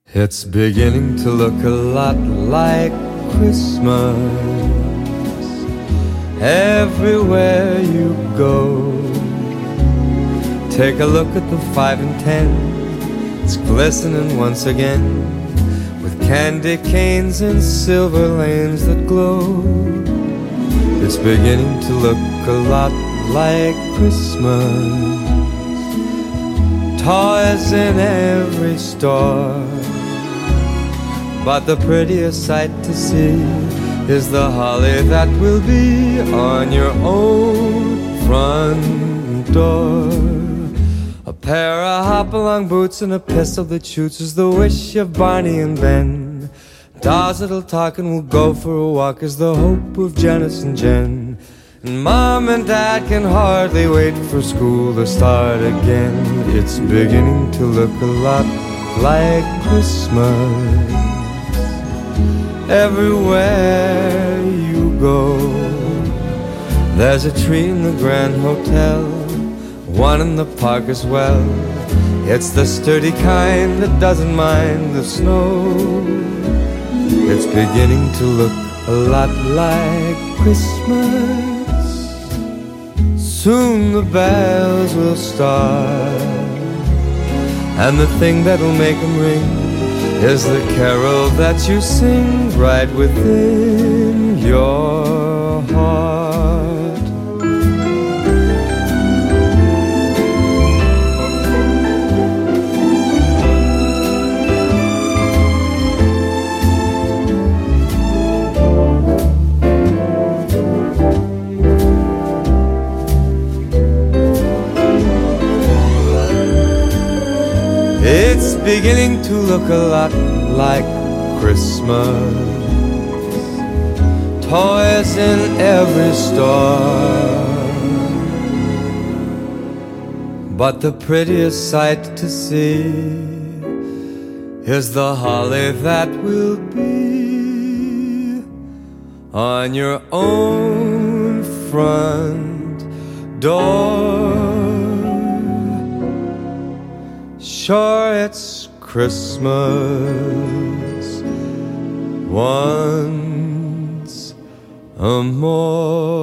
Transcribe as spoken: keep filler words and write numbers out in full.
It's beginning to look a lot like Christmas everywhere you go. Take a look at the five and ten, it's glistening once again with candy canes and silver lanes that glow. It's beginning to look a lot like Christmas. Toys in every store, but the prettiest sight to see is the holly that will be on your own front door. A pair of hop-along boots and a pistol that shoots is the wish of Barney and Ben. Dolls that'll talk and will go for a walk is the hope of Janice and Jen. And Mom and Dad can hardly wait for school to start again. It's beginning to look a lot like Christmas everywhere you go. There's a tree in the Grand Hotel, one in the park as well. It's the sturdy kind that doesn't mind the snow. It's beginning to look a lot like Christmas. Soon the bells will start, and the thing that'll make them ring is the carol that you sing right within your heart. It's beginning to look a lot like Christmas. Toys in every store, but the prettiest sight to see is the holly that will be on your own front door. Sure, it's Christmas once a more.